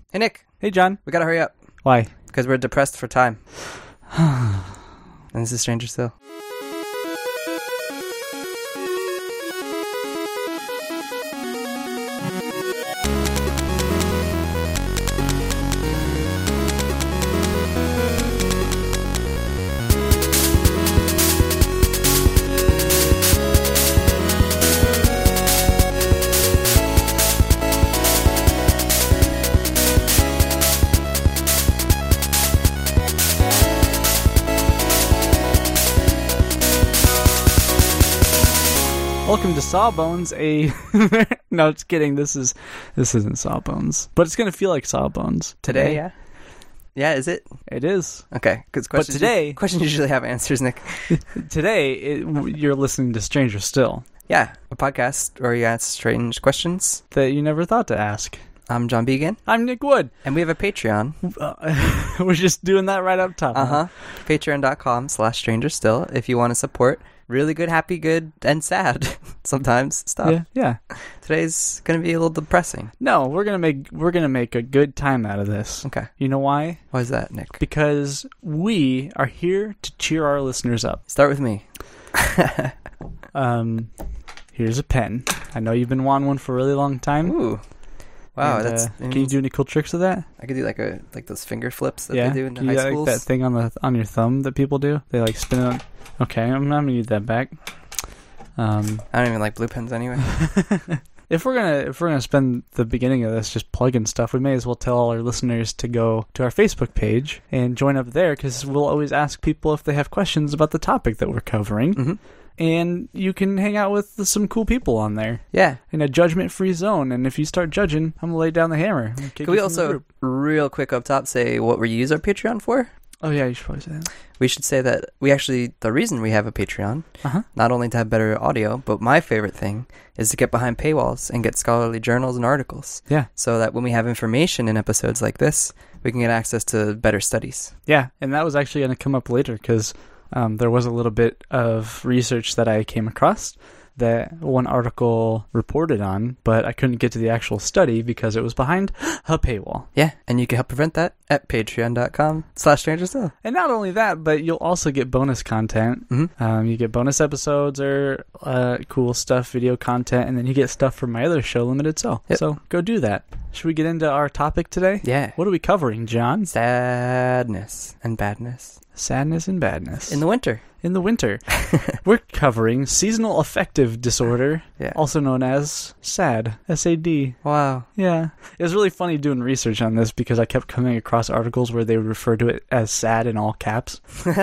Hey, Nick. Hey, John. We gotta hurry up. Why? Because we're depressed for time. And this is Stranger Still. Welcome to Sawbones, No, just kidding. This isn't Sawbones. But it's going to feel like Sawbones. Today, yeah? Yeah, is it? It is. Okay, because questions, questions usually have answers, Nick. Today, you're listening to Stranger Still. Yeah, a podcast where you ask strange questions that you never thought to ask. I'm John Began. I'm Nick Wood. And we have a Patreon. We're just doing that right up top. Uh-huh. Patreon.com/StrangerStill if you want to support really good, happy, good, and sad sometimes stuff. Yeah. Today's gonna be a little depressing. No, we're gonna make a good time out of this. Okay. You know why? Why is that, Nick? Because we are here to cheer our listeners up. Start with me. Here's a pen. I know you've been wanting one for a really long time. Ooh. Wow, and, can you do any cool tricks with that? I could do like those finger flips that they do in high schools. Like that thing on your thumb that people do? They like spin it on. Okay, I'm gonna need that back. I don't even like blue pens anyway. If we're gonna spend the beginning of this just plugging stuff, we may as well tell all our listeners to go to our Facebook page and join up there, because we'll always ask people if they have questions about the topic that we're covering. Mm-hmm. And you can hang out with some cool people on there. Yeah. In a judgment-free zone. And if you start judging, I'm going to lay down the hammer. Can we also, real quick up top, say what we use our Patreon for? Oh, yeah, you should probably say that. We should say that the reason we have a Patreon, not only to have better audio, but my favorite thing is to get behind paywalls and get scholarly journals and articles. Yeah. So that when we have information in episodes like this, we can get access to better studies. Yeah, and that was actually going to come up later, because there was a little bit of research that I came across that one article reported on, but I couldn't get to the actual study because it was behind a paywall. Yeah, and you can help prevent that at patreon.com/StrangerStill. And not only that, but you'll also get bonus content. Mm-hmm. You get bonus episodes or cool stuff, video content, and then you get stuff from my other show, Limited Cell. Yep. So go do that. Should we get into our topic today? Yeah. What are we covering, John? Sadness and badness. Sadness and badness. In the winter. In the winter. We're covering seasonal affective disorder, also known as SAD. S-A-D. Wow. Yeah. It was really funny doing research on this because I kept coming across articles where they would refer to it as SAD in all caps.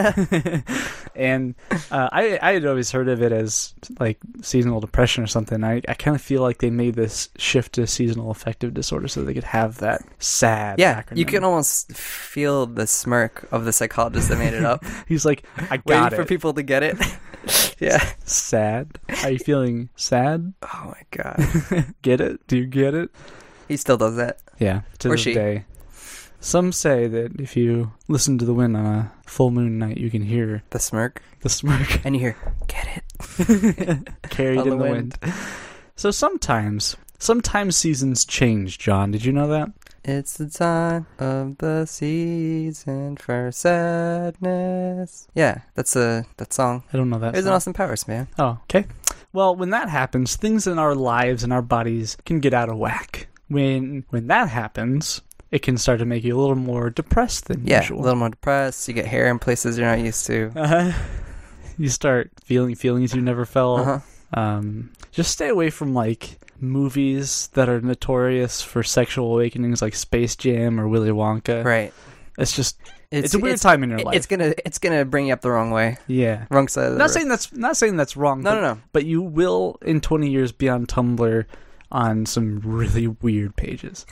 And I had always heard of it as like seasonal depression or something. I kind of feel like they made this shift to seasonal affective disorder so they could have that SAD acronym. You can almost feel the smirk of the psychologist that made it up. He's like, I got Waiting for people to get it. Yeah. Sad. Are you feeling sad? Oh my god. Get it? Do you get it? He still does that. Yeah, to this day. Some say that if you listen to the wind on a full moon night, you can hear the smirk. And you hear, get it. Carried in the wind. So sometimes seasons change, John. Did you know that? It's the time of the season for sadness. Yeah, that's that song. I don't know that. It's an Austin Powers, man. Oh, okay. Well, when that happens, things in our lives and our bodies can get out of whack. When that happens, it can start to make you a little more depressed than usual. Yeah, a little more depressed. You get hair in places you're not used to. You start feeling feelings you never felt. Just stay away from like movies that are notorious for sexual awakenings, like Space Jam or Willy Wonka. Right. It's just it's a weird time in your life. It's gonna bring you up the wrong way. Yeah. Wrong side of the road. Not saying that's wrong. No. But you will in 20 years be on Tumblr on some really weird pages.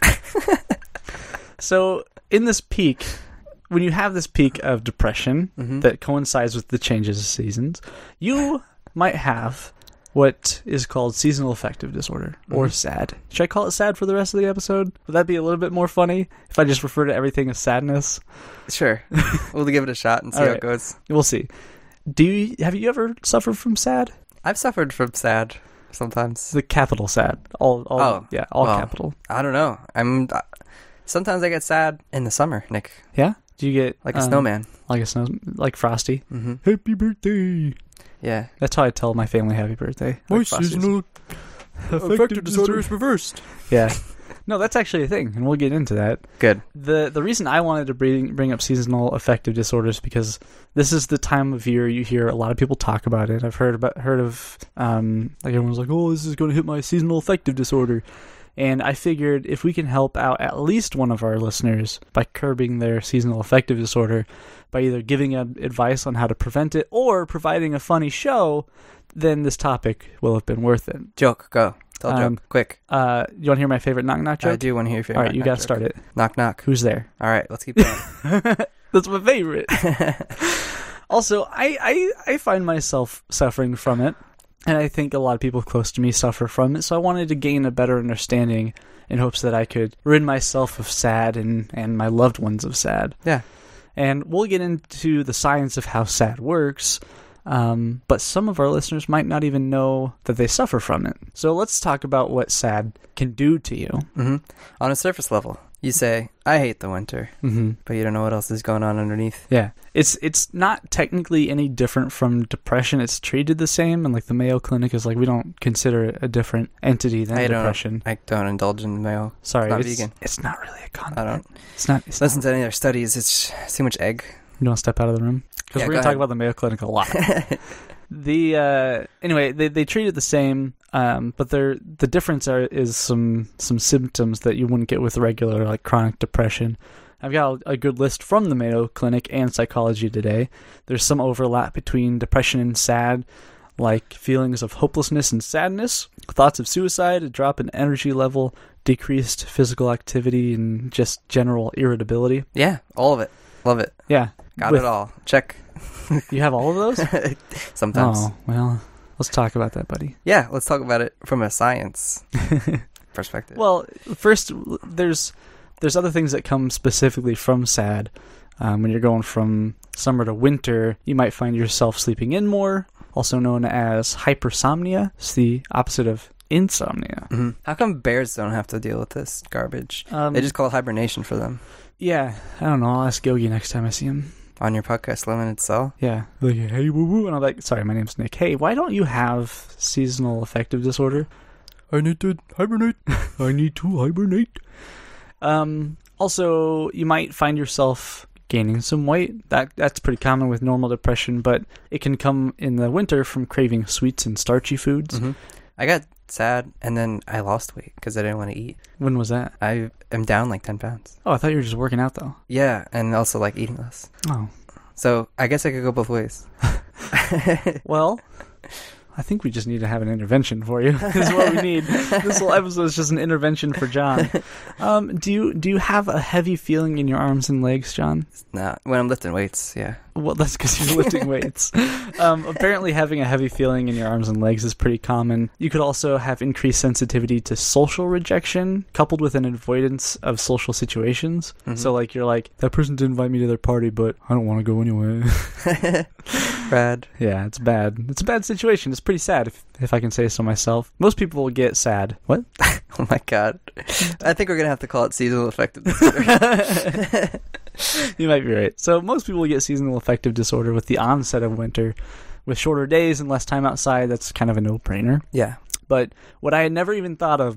So in this peak, when you have this peak of depression that coincides with the changes of seasons, you might have what is called seasonal affective disorder, or SAD. Should I call it SAD for the rest of the episode? Would that be a little bit more funny if I just refer to everything as sadness? Sure. We'll give it a shot and see how it goes. We'll see. Have you ever suffered from SAD? I've suffered from SAD sometimes. The capital SAD. All capital. I don't know. Sometimes I get sad in the summer, Nick. Yeah? Do you get... Like a snowman. Like Frosty? Mm-hmm. Happy birthday! Yeah. That's how I tell my family happy birthday. My Like seasonal affective disorder is reversed. Yeah. No, that's actually a thing, and we'll get into that. Good. The reason I wanted to bring up seasonal affective disorders because this is the time of year you hear a lot of people talk about it. I've heard of like everyone's like, oh, this is going to hit my seasonal affective disorder. And I figured if we can help out at least one of our listeners by curbing their seasonal affective disorder by either giving advice on how to prevent it or providing a funny show, then this topic will have been worth it. Joke, go. Tell a joke, quick. You want to hear my favorite knock-knock joke? I do want to hear your favorite. All right, you got to start it. Knock, knock. Who's there? All right, let's keep going. That's my favorite. Also, I find myself suffering from it, and I think a lot of people close to me suffer from it, so I wanted to gain a better understanding in hopes that I could rid myself of sad and my loved ones of sad. Yeah. And we'll get into the science of how sad works, but some of our listeners might not even know that they suffer from it. So let's talk about what sad can do to you. Mm-hmm. On a surface level, you say, I hate the winter, but you don't know what else is going on underneath. Yeah. It's not technically any different from depression. It's treated the same, and like the Mayo Clinic is like, we don't consider it a different entity than depression. I don't indulge in the Mayo. Sorry, it's not vegan. It's not really a condiment. I don't. It's not. Listen to any of their studies. It's too much egg. You don't step out of the room? Because we're going to talk about the Mayo Clinic a lot. Anyway, they treat it the same, but the difference is some symptoms that you wouldn't get with regular like chronic depression. I've got a good list from the Mayo Clinic and Psychology Today. There's some overlap between depression and sad, like feelings of hopelessness and sadness, thoughts of suicide, a drop in energy level, decreased physical activity, and just general irritability. Yeah, all of it. Love it. Yeah. Got it all. Check. You have all of those? Sometimes. Oh, well, let's talk about that, buddy. Yeah, let's talk about it from a science perspective. Well, first, there's other things that come specifically from sad. When you're going from summer to winter, you might find yourself sleeping in more, also known as hypersomnia. It's the opposite of insomnia. Mm-hmm. How come bears don't have to deal with this garbage? They just call it hibernation for them. Yeah, I don't know. I'll ask Yogi next time I see him. On your podcast, Limited Cell? Yeah. Like, hey, woo-woo. And I'm like, sorry, my name's Nick. Hey, why don't you have seasonal affective disorder? I need to hibernate. I need to hibernate. Also, you might find yourself gaining some weight. That's pretty common with normal depression, but it can come in the winter from craving sweets and starchy foods. Mm-hmm. I got sad, and then I lost weight because I didn't want to eat. When was that? I am down like 10 pounds. Oh, I thought you were just working out, though. Yeah, and also like eating less. Oh. So I guess I could go both ways. Well, I think we just need to have an intervention for you. This is what we need. This whole episode is just an intervention for John. Do you have a heavy feeling in your arms and legs, John? Nah, when I'm lifting weights, yeah. Well, that's because you're lifting weights. Apparently having a heavy feeling in your arms and legs is pretty common. You could also have increased sensitivity to social rejection, coupled with an avoidance of social situations. Mm-hmm. So, like, you're like, that person didn't invite me to their party, but I don't want to go anyway. Bad. Yeah, it's bad. It's a bad situation. It's pretty sad, if I can say so myself. Most people will get sad. What? Oh my god. I think we're going to have to call it seasonal affective disorder. You might be right. So most people get seasonal affective disorder with the onset of winter. With shorter days and less time outside, that's kind of a no-brainer. Yeah. But what I had never even thought of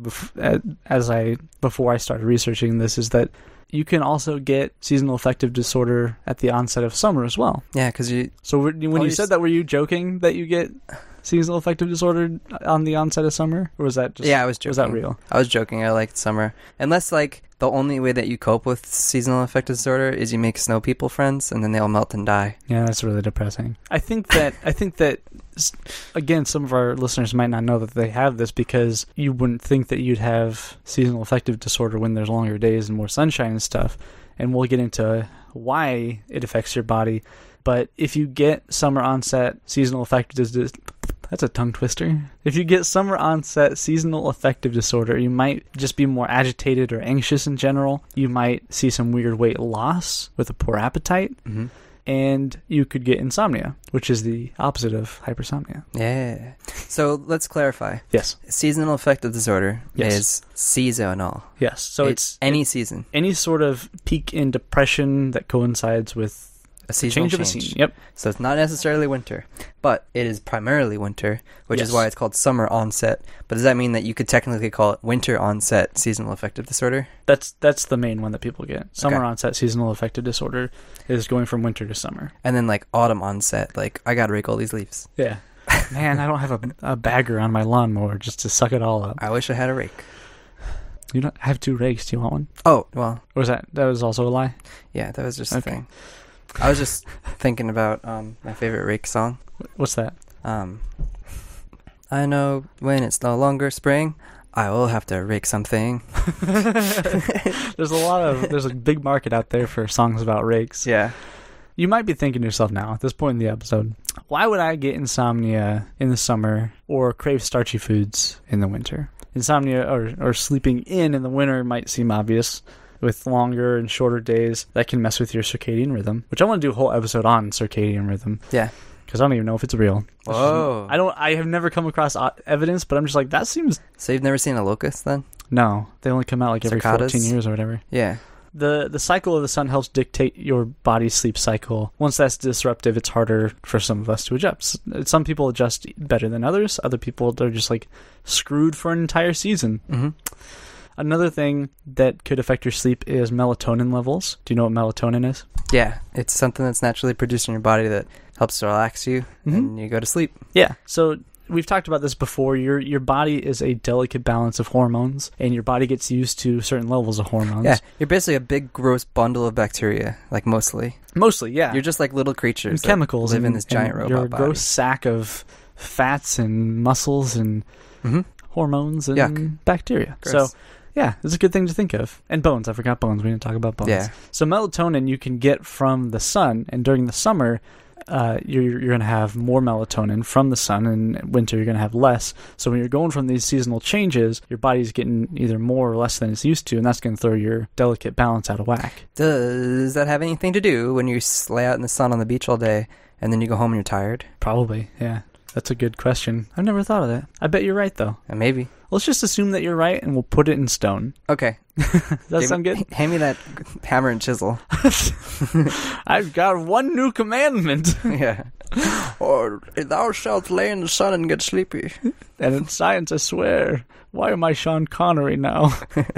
before I started researching this is that you can also get seasonal affective disorder at the onset of summer as well. Yeah, because you... So when you said that, were you joking that you get seasonal affective disorder on the onset of summer? Or was that just... Yeah, I was joking. Was that real? I was joking. I liked summer. Unless, like, the only way that you cope with seasonal affective disorder is you make snow people friends, and then they all melt and die. Yeah, that's really depressing. I think that again, some of our listeners might not know that they have this because you wouldn't think that you'd have seasonal affective disorder when there's longer days and more sunshine and stuff. And we'll get into why it affects your body. But if you get summer onset seasonal affective disorder, that's a tongue twister. If you get summer onset seasonal affective disorder, you might just be more agitated or anxious in general. You might see some weird weight loss with a poor appetite. Mm-hmm. and you could get insomnia, which is the opposite of hypersomnia. Yeah. So let's clarify. Yes. Seasonal affective disorder is seasonal. Yes. So it's any season. Any sort of peak in depression that coincides with a seasonal change of a season. Yep. So it's not necessarily winter, but it is primarily winter, which is why it's called summer onset. But does that mean that you could technically call it winter onset seasonal affective disorder? That's the main one that people get. Summer onset seasonal affective disorder is going from winter to summer. And then like autumn onset, like I gotta rake all these leaves. Yeah. Man, I don't have a bagger on my lawnmower just to suck it all up. I wish I had a rake. You don't have 2 rakes. Do you want one? Oh, well. Or was that was also a lie? Yeah, that was just a thing. I was just thinking about my favorite rake song. What's that? I know when it's no longer spring, I will have to rake something. There's a big market out there for songs about rakes. Yeah. You might be thinking to yourself now, at this point in the episode, why would I get insomnia in the summer or crave starchy foods in the winter? Insomnia or sleeping in the winter might seem obvious. With longer and shorter days, that can mess with your circadian rhythm, which I want to do a whole episode on circadian rhythm. Yeah. Because I don't even know if it's real. Whoa. I have never come across evidence, but I'm just like, that seems... So you've never seen a locust then? No. They only come out like every 14 years or whatever. Yeah. The cycle of the sun helps dictate your body's sleep cycle. Once that's disruptive, it's harder for some of us to adjust. Some people adjust better than others. Other people, they're just like screwed for an entire season. Mm-hmm. Another thing that could affect your sleep is melatonin levels. Do you know what melatonin is? Yeah, it's something that's naturally produced in your body that helps to relax you, and you go to sleep. Yeah, so we've talked about this before. Your body is a delicate balance of hormones, and your body gets used to certain levels of hormones. Yeah, you're basically a big, gross bundle of bacteria, like mostly. Mostly, yeah. You're just like little creatures and chemicals that live in this giant robot you're a body. gross sack of fats and muscles and hormones and bacteria. Gross. So... yeah, it's a good thing to think of. And bones. I forgot bones. We didn't talk about bones. Yeah. So melatonin you can get from the sun, and during the summer, you're going to have more melatonin from the sun, and in winter you're going to have less. So when you're going from these seasonal changes, your body's getting either more or less than it's used to, and that's going to throw your delicate balance out of whack. Does that have anything to do when you lay out in the sun on the beach all day, and then you go home and you're tired? Probably, yeah. That's a good question. I've never thought of that. I bet you're right, though. Maybe. Let's just assume that you're right, and we'll put it in stone. Okay. Does that sound good? Hand me that hammer and chisel. I've got one new commandment. Yeah. Or thou shalt lay in the sun and get sleepy. And in science, I swear. Why am I Sean Connery now?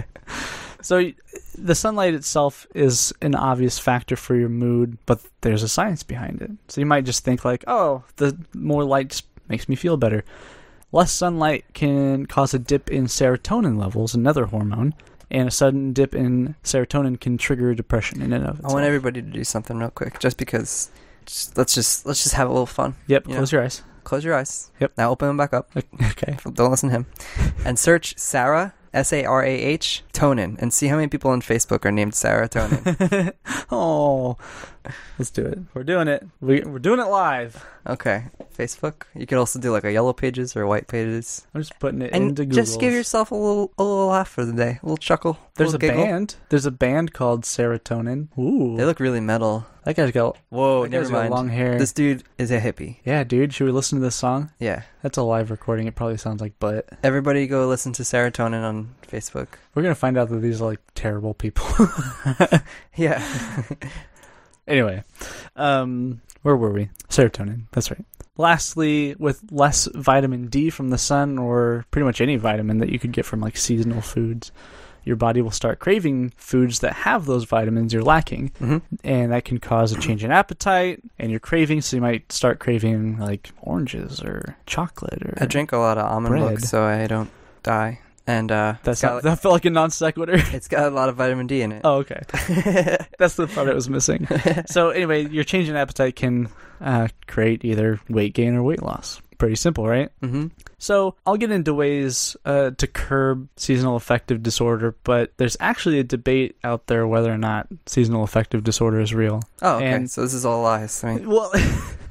So the sunlight itself is an obvious factor for your mood, but there's a science behind it. So you might just think like, oh, the more light just makes me feel better. Less sunlight can cause a dip in serotonin levels, another hormone, and a sudden dip in serotonin can trigger depression in and of itself. I want everybody to do something real quick, just because. Let's just have a little fun. Yep, close your eyes. Close your eyes. Yep. Now open them back up. Okay. Don't listen to him. And search Sarah, Sarah, Tonin, and see how many people on Facebook are named Sarah Tonin. Oh, let's do it. We're doing it. We're doing it live. Okay. Facebook. You could also do like a yellow pages or white pages. I'm just putting it and into Google. Just give yourself a little laugh for the day. A little chuckle. There's a giggle. band. There's a band called Serotonin. Ooh. They look really metal. That guy's got... Whoa, that never guy's got mind. long hair. This dude is a hippie. Yeah, dude. Should we listen to this song? Yeah. That's a live recording. It probably sounds like butt. Everybody go listen to Serotonin on Facebook. We're going to find out that these are like terrible people. Yeah. Anyway, where were we? Serotonin. That's right. Lastly, with less vitamin D from the sun, or pretty much any vitamin that you could get from like seasonal foods, your body will start craving foods that have those vitamins you're lacking. Mm-hmm. And that can cause a change in appetite and your cravings. So you might start craving like oranges or chocolate. Or I drink a lot of almond bread. milk so I don't die. And that felt like a non sequitur. It's got a lot of vitamin D in it. Oh, okay. That's the part I was missing. So anyway, your change in appetite can create either weight gain or weight loss. Pretty simple, right? Mm-hmm. So I'll get into ways to curb seasonal affective disorder, but there's actually a debate out there whether or not seasonal affective disorder is real. Oh, okay. And, so this is all lies. I mean, well,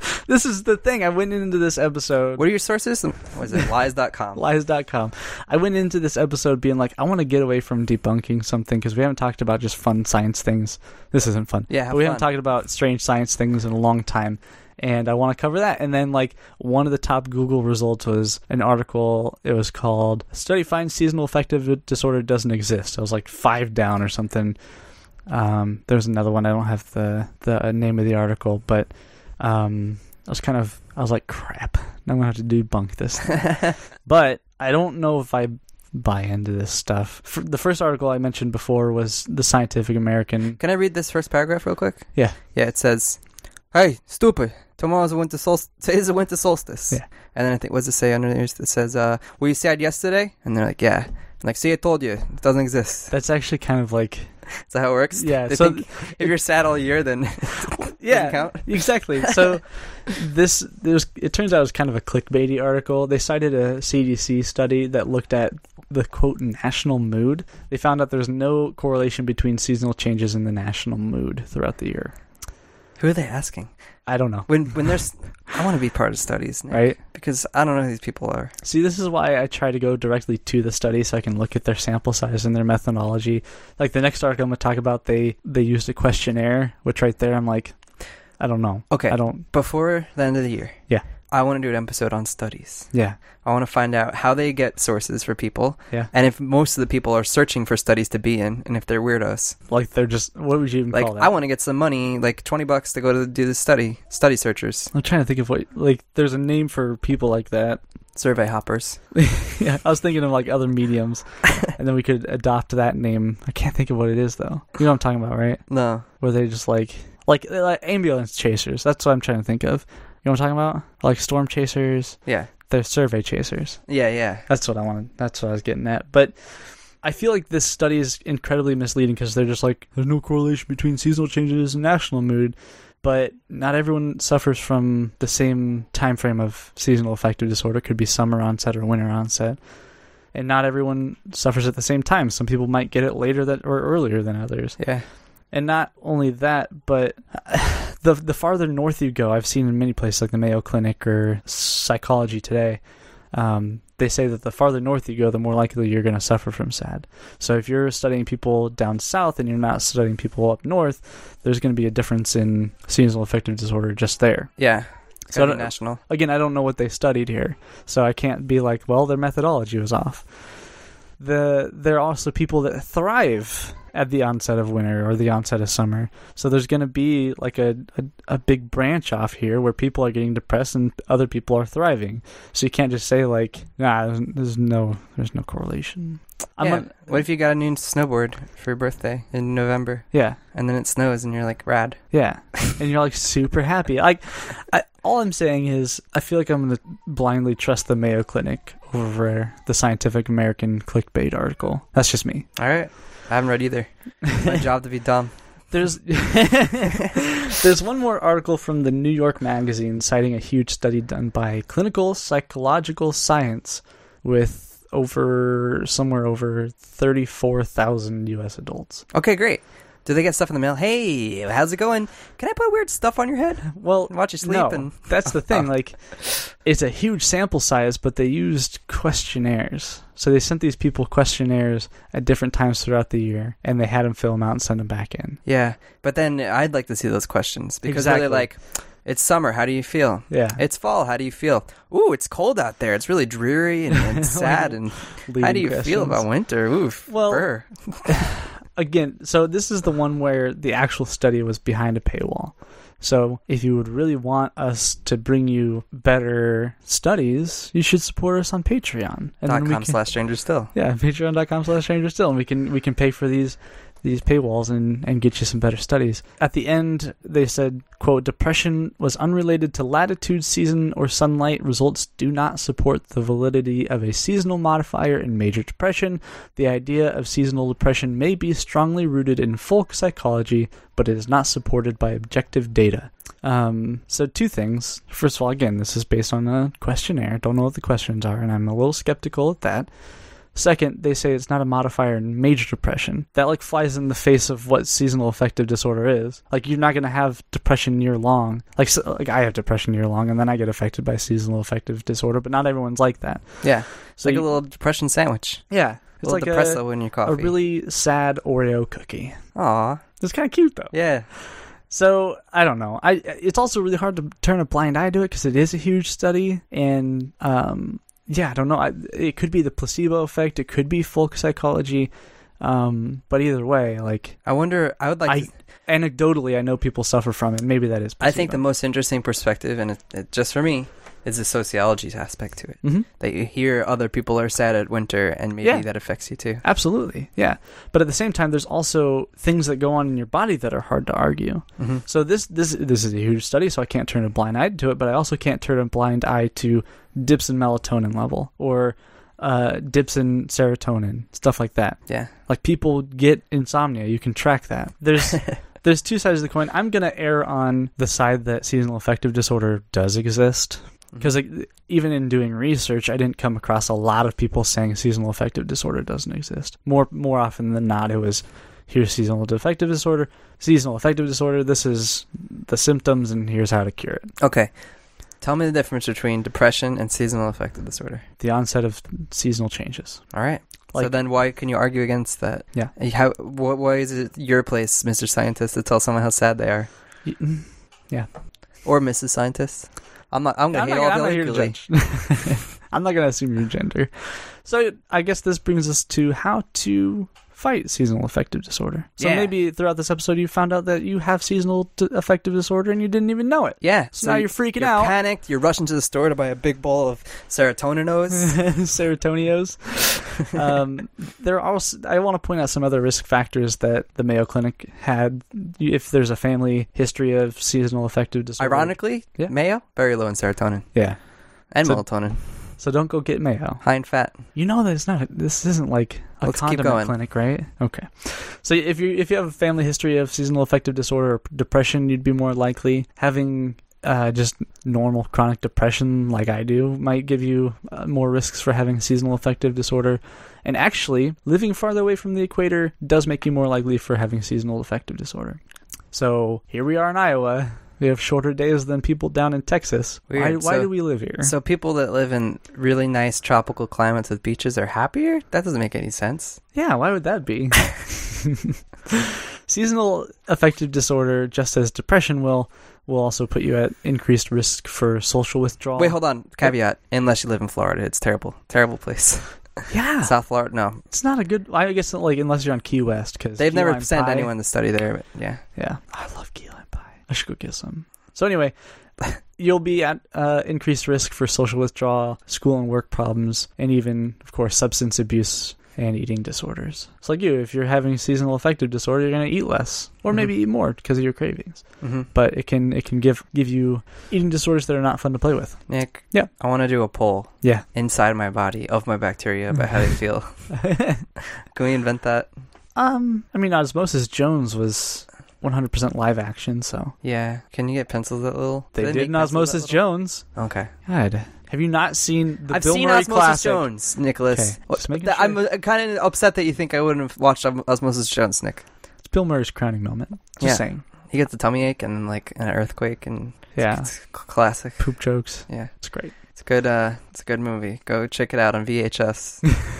This is the thing. I went into this episode. What are your sources? Was it lies.com? Lies.com. I went into this episode being like, I want to get away from debunking something because we haven't talked about just fun science things. This isn't fun. Yeah, but we haven't talked about strange science things in a long time. And I want to cover that. And then, like, one of the top Google results was an article. It was called "Study Finds Seasonal Affective Disorder Doesn't Exist." It was like 5 down or something. There's another one. I don't have the name of the article, but I was like, crap. Now I'm going to have to debunk this. But I don't know if I buy into this stuff. The first article I mentioned before was the Scientific American. Can I read this first paragraph real quick? Yeah. Yeah, it says, "Hey, stupid. Tomorrow's a winter solstice. Today's a winter solstice." Yeah. And then I think, what does it say under there? It says, "Were you sad yesterday?" And they're like, "Yeah." I'm like, "See, I told you. It doesn't exist." That's actually kind of like... Is that how it works? Yeah. They So think if you're sad all year, then yeah, doesn't count? Exactly. So it turns out it was kind of a clickbaity article. They cited a CDC study that looked at the, quote, national mood. They found out there's no correlation between seasonal changes in the national mood throughout the year. Who are they asking? I don't know. When there's... I want to be part of studies, Nick, right? because I don't know who these people are. See, this is why I try to go directly to the study so I can look at their sample size and their methodology. Like the next article I'm going to talk about, they used a questionnaire, which right there I'm like, I don't know. Okay. I don't... Before the end of the year. Yeah. I want to do an episode on studies. Yeah. I want to find out how they get sources for people. Yeah. And if most of the people are searching for studies to be in, and if they're weirdos. Like they're just... What would you even call that? I want to get some money, like $20 to go to do this study. Study searchers. I'm trying to think of what... Like, there's a name for people like that. Survey hoppers. Yeah, I was thinking of like other mediums, and then we could adopt that name. I can't think of what it is though. You know what I'm talking about, right? No. Where they just like ambulance chasers. That's what I'm trying to think of. You know what I'm talking about? Like storm chasers. Yeah. They're survey chasers. Yeah. That's what I wanted. That's what I was getting at. But I feel like this study is incredibly misleading because they're just like, there's no correlation between seasonal changes and national mood. But not everyone suffers from the same time frame of seasonal affective disorder. It could be summer onset or winter onset. And not everyone suffers at the same time. Some people might get it later or earlier than others. Yeah. And not only that, but the farther north you go, I've seen in many places like the Mayo Clinic or Psychology Today, they say that the farther north you go, the more likely you're going to suffer from SAD. So if you're studying people down south and you're not studying people up north, there's going to be a difference in seasonal affective disorder just there. Yeah. So national. Again, I don't know what they studied here, so I can't be like, well, their methodology was off. There are also people that thrive at the onset of winter or the onset of summer. So there's going to be like a big branch off here where people are getting depressed and other people are thriving. So you can't just say like, nah, there's no correlation. What if you got a new snowboard for your birthday in November? Yeah. And then it snows and you're like, rad. Yeah. And you're like super happy. Like, all I'm saying is I feel like I'm going to blindly trust the Mayo Clinic over the Scientific American clickbait article. That's just me. All right. I haven't read either. It's my job to be dumb. There's one more article from the New York Magazine citing a huge study done by Clinical Psychological Science with somewhere over 34,000 U.S. adults. Okay, great. Do they get stuff in the mail? Hey, how's it going? Can I put weird stuff on your head? Well, watch you sleep. No, and that's the thing. Like, it's a huge sample size, but they used questionnaires. So they sent these people questionnaires at different times throughout the year, and they had them fill them out and send them back in. Yeah, but then I'd like to see those questions because Exactly. they're like, it's summer, how do you feel? Yeah. It's fall, how do you feel? Ooh, it's cold out there. It's really dreary and sad. And how do you feel about winter? Oof. Well, burr. Again, so this is the one where the actual study was behind a paywall. So if you would really want us to bring you better studies, you should support us on Patreon. .com/StrangerStill. Yeah, patreon.com/StrangerStill. And we can pay for these paywalls and get you some better studies. At the end, they said, quote, depression was unrelated to latitude, season, or sunlight. Results do not support the validity of a seasonal modifier in major depression. The idea of seasonal depression may be strongly rooted in folk psychology, but it is not supported by objective data. So two things. First of all, again, this is based on a questionnaire. Don't know what the questions are, and I'm a little skeptical at that. Second, they say it's not a modifier in major depression. That like flies in the face of what seasonal affective disorder is. Like you're not going to have depression year long. Like I have depression year long, and then I get affected by seasonal affective disorder. But not everyone's like that. Yeah, it's So like a little depression sandwich. Yeah, It's like depresso in your coffee. a really sad Oreo cookie. Aw, It's kind of cute though. yeah. So I don't know. It's also really hard to turn a blind eye to it because it is a huge study, and yeah, I don't know. It could be the placebo effect. It could be folk psychology. But either way, like I wonder. I would like. anecdotally, I know people suffer from it. Maybe that is placebo. I think the most interesting perspective, and it just for me, is the sociology aspect to it. Mm-hmm. That you hear other people are sad at winter, and maybe that affects you too. Absolutely, yeah. But at the same time, there's also things that go on in your body that are hard to argue. Mm-hmm. So this is a huge study, so I can't turn a blind eye to it, but I also can't turn a blind eye to dips in melatonin level or dips in serotonin, stuff like that. Yeah. Like people get insomnia, you can track that. There's two sides of the coin. I'm going to err on the side that seasonal affective disorder does exist. Because even in doing research, I didn't come across a lot of people saying seasonal affective disorder doesn't exist. More often than not, it was, here's seasonal affective disorder. Seasonal affective disorder, this is the symptoms, and here's how to cure it. Okay. Tell me the difference between depression and seasonal affective disorder. The onset of seasonal changes. All right. So Like- then why can you argue against that? Yeah. Why is it your place, Mr. Scientist, to tell someone how sad they are? Yeah. Or Mrs. Scientist? I'm going to hate all I'm of not you here to judge. I'm not going to assume your gender. So I guess this brings us to how to fight seasonal affective disorder. So Yeah. maybe throughout this episode you found out that you have seasonal affective disorder and you didn't even know it. Yeah. So now you're freaking you're out. panicked. You're rushing to the store to buy a big bowl of serotoninos. Serotonios. There are also, I want to point out some other risk factors that the Mayo Clinic had if there's a family history of seasonal affective disorder. Ironically, Yeah. Mayo, very low in serotonin Yeah. and So- melatonin. So don't go get Mayo. High in fat. You know that it's not. This isn't like a Let's keep condiment going. clinic, right? Okay. So if you have a family history of seasonal affective disorder or depression, you'd be more likely. Having just normal chronic depression, like I do, might give you more risks for having seasonal affective disorder. And actually, living farther away from the equator does make you more likely for having seasonal affective disorder. So here we are in Iowa. We have shorter days than people down in Texas. Weird. Why So- do we live here? So people that live in really nice tropical climates with beaches are happier? That doesn't make any sense. Yeah, why would that be? Seasonal affective disorder, just as depression will also put you at increased risk for social withdrawal. Wait, hold on. Caveat. Unless you live in Florida. It's terrible. Terrible place. Yeah, South Florida, no. it's not a good. I guess like unless you're on Key West, because They've never sent anyone to study there, but yeah. Yeah, I love key lime pie. I should go get some. So anyway, you'll be at increased risk for social withdrawal, school and work problems, and even, of course, substance abuse and eating disorders. It's like you, if you're having seasonal affective disorder, you're going to eat less, or maybe eat more because of your cravings. Mm-hmm. But it can give you eating disorders that are not fun to play with. Nick, Yeah. I want to do a poll Yeah. inside my body of my bacteria about how they feel. Can we invent that? I mean, Osmosis Jones was 100% live action, so Yeah. Can you get pencils that little? they Do did make in pencils that Osmosis little? Jones. Okay. God, have you not seen the I've Bill seen Murray Osmosis classic? Jones, Nicholas. Okay, just making I'm sure. kind of upset that you think I wouldn't have watched Osmosis Jones, Nick. It's Bill Murray's crowning moment. Just Yeah. saying. He gets a tummy ache and like an earthquake, and Yeah, it's classic. poop jokes. Yeah, It's great. it's good. It's a good movie. Go check it out on VHS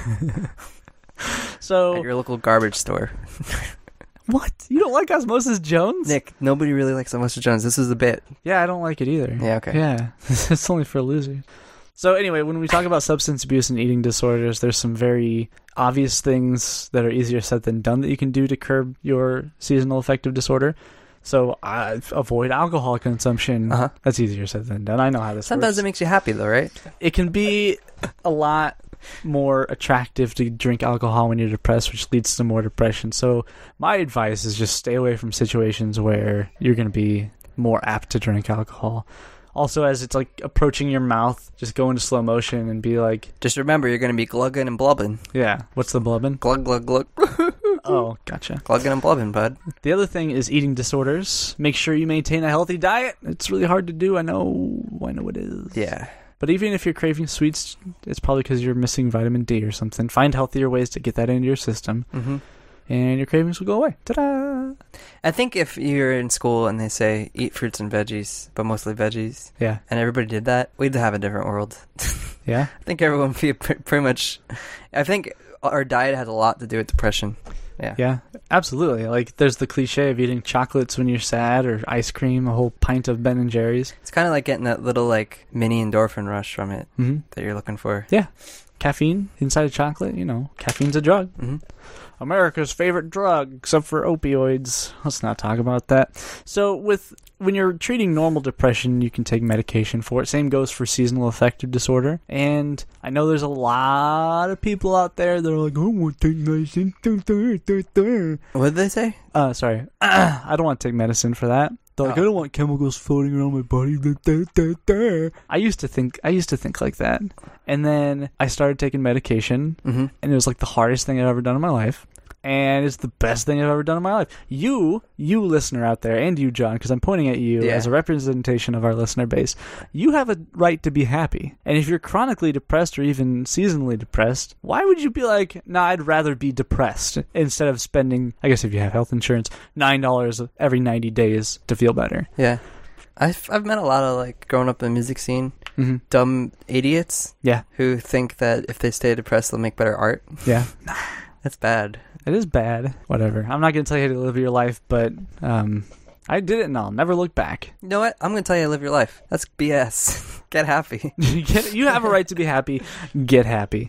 So at your local garbage store. what? You don't like Osmosis Jones? Nick, nobody really likes Osmosis Jones. This is a bit. Yeah, I don't like it either. Yeah, okay. Yeah, it's only for losers. So anyway, when we talk about substance abuse and eating disorders, there's some very obvious things that are easier said than done that you can do to curb your seasonal affective disorder. So avoid alcohol consumption. Uh-huh. That's easier said than done. I know how this Sometimes works. it makes you happy, though, right? It can be a lot more attractive to drink alcohol when you're depressed, which leads to more depression. So my advice is just stay away from situations where you're going to be more apt to drink alcohol. Also, as it's like approaching your mouth, just go into slow motion and be like, Just remember, you're going to be glugging and blubbing. yeah, what's the blubbing? Glug, glug, glug. Oh, gotcha. Glugging and blubbing, bud. The other thing is eating disorders. Make sure you maintain a healthy diet. It's really hard to do. I know it is. Yeah. But even if you're craving sweets, it's probably because you're missing vitamin D or something. Find healthier ways to get that into your system, and your cravings will go away. Ta-da! I think if you're in school and they say eat fruits and veggies, but mostly veggies, Yeah. and everybody did that, we'd have a different world. Yeah? I think everyone would be pretty much. I think our diet has a lot to do with depression. Yeah. Yeah, absolutely. Like, there's the cliche of eating chocolates when you're sad, or ice cream, a whole pint of Ben and Jerry's. It's kind of like getting that little like mini endorphin rush from it that you're looking for. Yeah. Caffeine inside of chocolate, caffeine's a drug. America's favorite drug, except for opioids. Let's not talk about that. So when you're treating normal depression, you can take medication for it. Same goes for seasonal affective disorder. And I know there's a lot of people out there that are like, I want to take medicine. What did they say? Sorry. I don't want to take medicine for that. They're like, I don't want chemicals floating around my body. I used to think like that. And then I started taking medication, and it was like the hardest thing I've ever done in my life. And it's the best thing I've ever done in my life. You listener out there, and you, John, because I'm pointing at you as a representation of our listener base. You have a right to be happy. And if you're chronically depressed or even seasonally depressed, why would you be like, nah, I'd rather be depressed instead of spending, I guess if you have health insurance, $9 every 90 days to feel better? Yeah. I've met a lot of, like, growing up in the music scene, dumb idiots who think that if they stay depressed, they'll make better art. Yeah. That's bad. It is bad. Whatever. I'm not going to tell you how to live your life, but I did it and I'll never look back. You know what? I'm going to tell you how to live your life. That's BS. Get happy. You have a right to be happy. Get happy.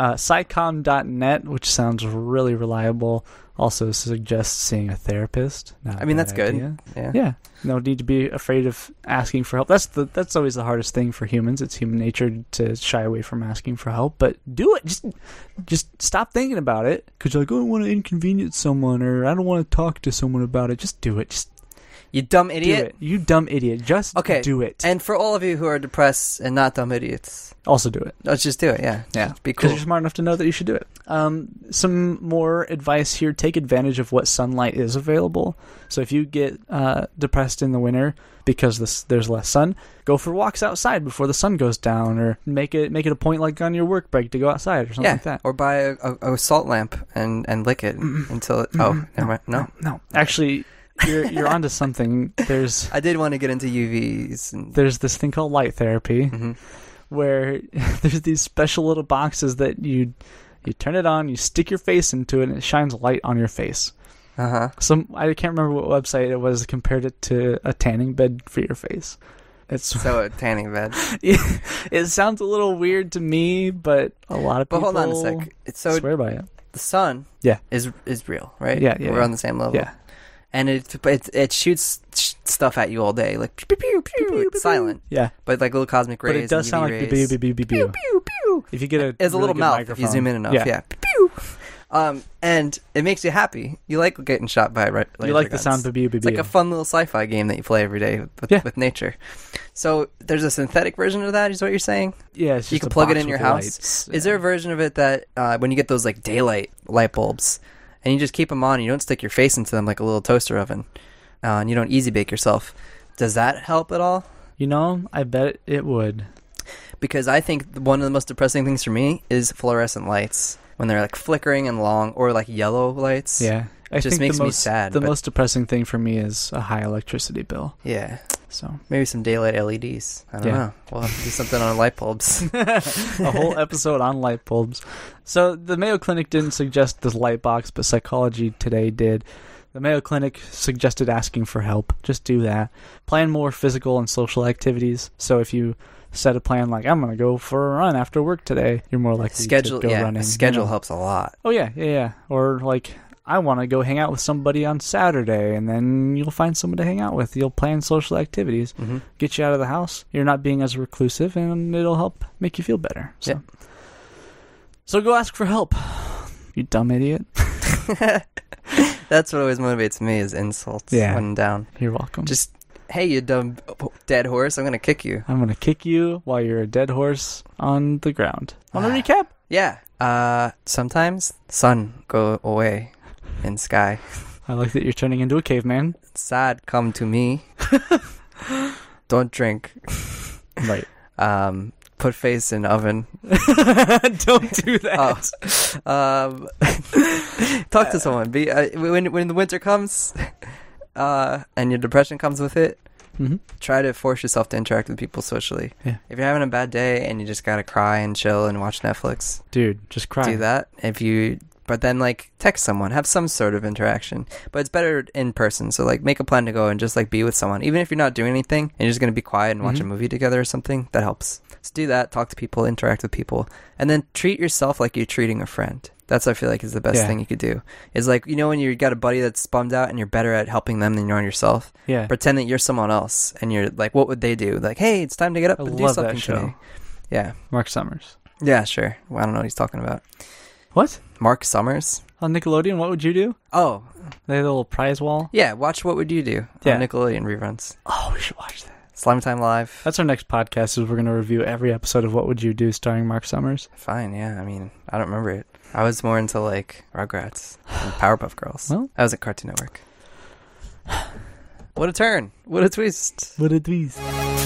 Psycom.net, which sounds really reliable, also suggests seeing a therapist. I mean, that's good. Yeah. No need to be afraid of asking for help. That's always the hardest thing for humans. It's human nature to shy away from asking for help, but do it. Just stop thinking about it, because you're like, oh, I don't want to inconvenience someone, or I don't want to talk to someone about it. Just do it. You dumb idiot. Do it. You dumb idiot. Just do it. And for all of you who are depressed and not dumb idiots, also do it. Let's just do it, yeah. Be cool. Because you're smart enough to know that you should do it. Some more advice here. Take advantage of what sunlight is available. So if you get depressed in the winter because there's less sun, go for walks outside before the sun goes down, or make it a point, like on your work break, to go outside or something like that. Or buy a salt lamp and lick it until it... never mind. No. Actually... You're onto something. I did want to get into UVs. There's this thing called light therapy, where there's these special little boxes that you turn it on, you stick your face into it, and it shines light on your face. I can't remember what website it was, compared it to a tanning bed for your face. So a tanning bed. It sounds a little weird to me, but a lot of people hold on a sec. swear by it. The sun is real, right? Yeah. We're on the same level. Yeah. And it shoots stuff at you all day, like pew pew pew pew. It's silent, but like little cosmic rays. But it does sound like pew pew pew pew. If you get it's a little mouth microphone. If you zoom in enough, pew. And it makes you happy. You like getting shot by laser You like guns. the sound of pew pew. It's like a fun little sci-fi game that you play every day with nature. So there's a synthetic version of that. Is what you're saying? Yeah, it's just you can plug it in your house. Is there a version of it that when you get those like daylight light bulbs? And you just keep them on, and you don't stick your face into them like a little toaster oven. And you don't easy bake yourself. Does that help at all? I bet it would. Because I think one of the most depressing things for me is fluorescent lights. When they're like flickering and long, or like yellow lights. Yeah. It just makes me sad. The most depressing thing for me is a high electricity bill. Yeah. So maybe some daylight LEDs. I don't know. We'll have to do something on light bulbs. A whole episode on light bulbs. So the Mayo Clinic didn't suggest this light box, but Psychology Today did. The Mayo Clinic suggested asking for help. Just do that. Plan more physical and social activities. So if you set a plan like, I'm going to go for a run after work today, you're more likely to go running. Schedule helps a lot. Oh, yeah. Or like, I want to go hang out with somebody on Saturday, and then you'll find someone to hang out with. You'll plan social activities, get you out of the house. You're not being as reclusive, and it'll help make you feel better. So go ask for help, you dumb idiot. That's what always motivates me, is insults when down. You're welcome. Just, hey, you dumb dead horse, I'm going to kick you. I'm going to kick you while you're a dead horse on the ground. Want to recap? Yeah. Sometimes sun go away in sky. I like that you're turning into a caveman. Sad come to me. Don't drink. Right. put face in oven. Don't do that. Talk to someone. Be when the winter comes, and your depression comes with it. Mm-hmm. Try to force yourself to interact with people socially. Yeah. If you're having a bad day and you just gotta cry and chill and watch Netflix, Dude, just cry. do that. But then like text someone, have some sort of interaction. But it's better in person. So like make a plan to go and just like be with someone, even if you're not doing anything and you're just gonna be quiet and watch a movie together or something. That helps. So do that. Talk to people, interact with people, and then treat yourself like you're treating a friend. That's what I feel like is the best thing you could do. Is like, you know, when you got a buddy that's bummed out and you're better at helping them than you are yourself. Yeah. Pretend that you're someone else and you're like, what would they do? Like, hey, it's time to get up and do love something that show. today. Yeah. Mark Summers. Yeah, sure. Well, I don't know what he's talking about. What? Mark Summers? On Nickelodeon, what would you do? Oh, They had a little prize wall. yeah. Watch What Would You Do on Nickelodeon reruns. Oh, we should watch that. Slime Time Live. That's our next podcast. Is we're going to review every episode of What Would You Do, starring Mark Summers. Fine, yeah. I mean, I don't remember it. I was more into like Rugrats and Powerpuff Girls. Well, I was at Cartoon Network. What a turn! What a twist! what a twist.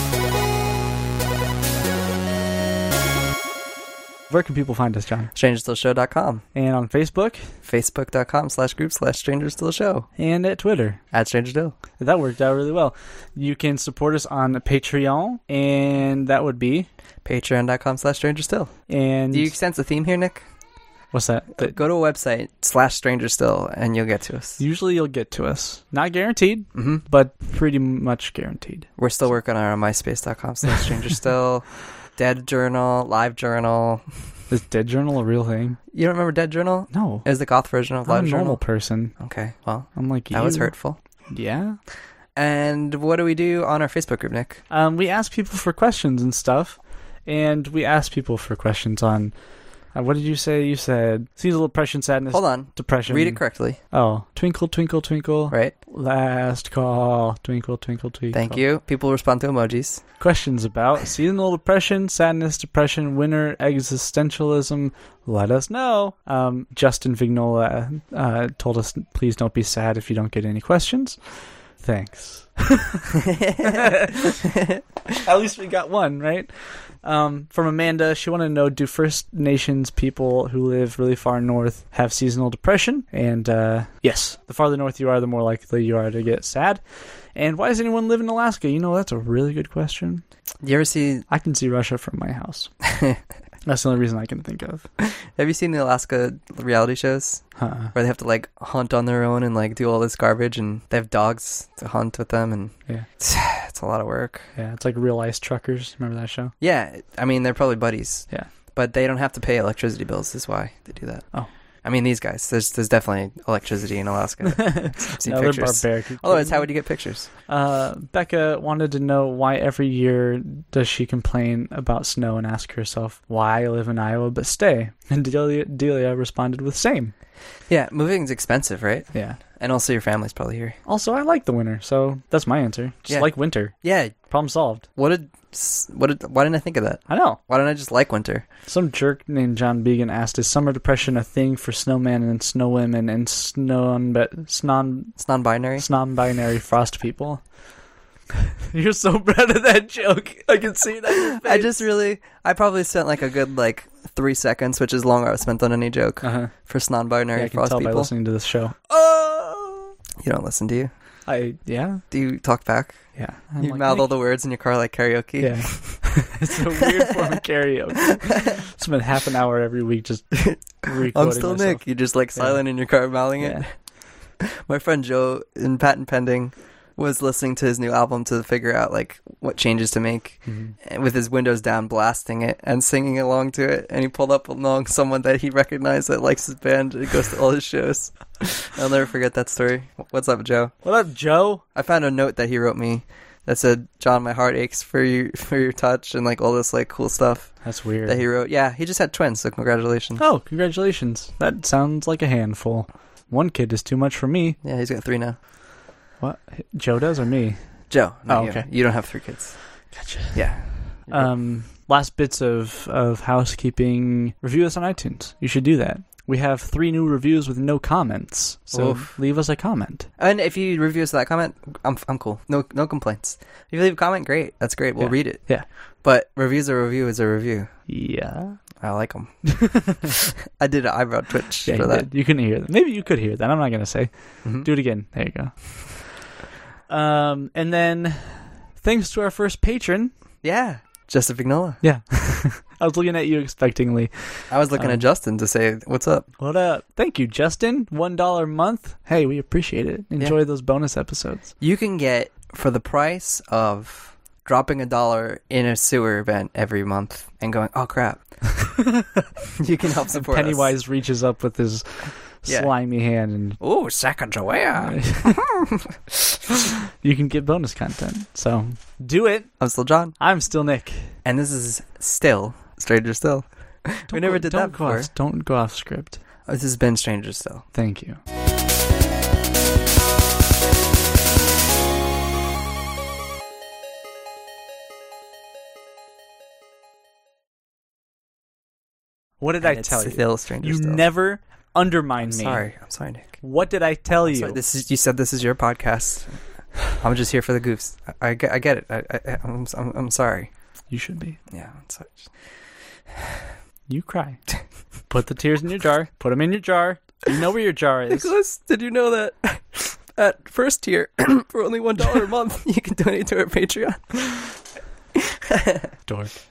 Where can people find us, John? StrangerStillShow.com. And on Facebook. Facebook.com/group/StrangerStillShow. And at Twitter. At StrangerStill. That worked out really well. You can support us on Patreon, and that would be... Patreon.com/StrangerStill. And Do you sense a theme here, Nick? what's that? Go to a website /StrangerStill and you'll get to us. Usually you'll get to us. Not guaranteed, Mm-hmm. but pretty much guaranteed. We're still working on our MySpace.com/StrangerStill. Dead Journal, Live Journal. Is Dead Journal a real thing? You don't remember Dead Journal? No. It was the goth version of I'm Live a Journal. normal person. Okay, well, I'm like you. that was hurtful. Yeah. And what do we do on our Facebook group, Nick? We ask people for questions and stuff, and we ask people for questions on... what did you say? You said seasonal depression, sadness, Hold on. depression. Read it correctly. Oh, twinkle, twinkle, twinkle. Right? Last call. Twinkle, twinkle, twinkle. Thank you. People respond to emojis. Questions about seasonal depression, sadness, depression, winter existentialism. Let us know. Justin Vignola told us, please don't be sad if you don't get any questions. Thanks. At least we got one, right? From Amanda, she wanted to know, do First Nations people who live really far north have seasonal depression? And yes, the farther north you are, the more likely you are to get sad. And why does anyone live in Alaska? You know, that's a really good question. You ever see... I can see Russia from my house. That's the only reason I can think of. Have you seen the Alaska reality shows? Where they have to like hunt on their own and like do all this garbage, and they have dogs to hunt with them, and Yeah. it's a lot of work. Yeah, it's like Real Ice Truckers. Remember that show? Yeah, I mean, they're probably buddies. Yeah. But they don't have to pay electricity bills, is why they do that. Oh. I mean, these guys, there's definitely electricity in Alaska. I've seen No, they're pictures. barbaric. Otherwise, how would you get pictures? Becca wanted to know why every year does she complain about snow and ask herself why I live in Iowa but stay. And Delia responded with same. Yeah, moving's expensive, right? Yeah. And also your family's probably here. Also, I like the winter, so that's my answer. Just Yeah. like winter. Yeah. Problem solved. Why didn't I think of that? I know. Why didn't I just like winter? Some jerk named John Began asked, is summer depression a thing for snowmen and snow women and It's non-binary. non-binary frost people? You're so proud of that joke. I can see it on your face. I probably spent like a good 3 seconds, which is longer I've spent on any joke, for non-binary Yeah, I can frost tell people. by listening to this show. Oh! You don't listen, do you? Yeah. Do you talk back? Yeah. You mouth all the words in your car like karaoke? Yeah. It's a weird form of karaoke. Spend half an hour every week just recording I'm still myself. Nick. You just silent in your car mouthing it. My friend Joe in Patent Pending was listening to his new album to figure out what changes to make, and with his windows down, blasting it and singing along to it. And he pulled up along someone that he recognized that likes his band and goes to all his shows. I'll never forget that story. What's up, Joe? What up, Joe? I found a note that he wrote me that said, "John, my heart aches for your touch," and all this cool stuff That's weird. that he wrote. Yeah, he just had twins, so congratulations. Oh, congratulations. That sounds like a handful. One kid is too much for me. Yeah, he's got 3 now. What? Joe does or me? Joe. No, Oh, okay. You don't have 3 kids. Gotcha. Yeah. Last bits of housekeeping. Review us on iTunes. You should do that. We have 3 new reviews with no comments. So leave us a comment. And if you review us that comment, I'm cool. No complaints. If you leave a comment, great. That's great. We'll read it. Yeah. But review's a review is a review. Yeah. I like them. I did an eyebrow twitch Yeah, for you that. did. You couldn't hear that. Maybe you could hear that. I'm not going to say. Mhm. Do it again. There you go. And then, thanks to our first patron. Yeah. Justin Vignola. Yeah. I was looking at you expectingly. I was looking at Justin to say, what's up? What up? Thank you, Justin. $1 a month. Hey, we appreciate it. Enjoy those bonus episodes. You can get, for the price of dropping $1 in a sewer event every month and going, oh crap. You can help support us. Pennywise reaches up with his slimy hand and ooh, Sacagawea. you can get bonus content. So do it. I'm still John. I'm still Nick. And this is still Stranger Still. We never did that before. Don't go off script. This has been Stranger Still. Thank you. What did I tell you? Still Stranger You Still. never undermine me. I'm sorry, Nick. What did I tell you? Sorry, you said this is your podcast. I'm just here for the goofs. I get it. I'm sorry. You should be. Yeah, I'm sorry. You cry. Put the tears in your jar. Put them in your jar. You know where your jar is. Nicholas, did you know that at first tier, for only $1 a month, you can donate to our Patreon? Dork.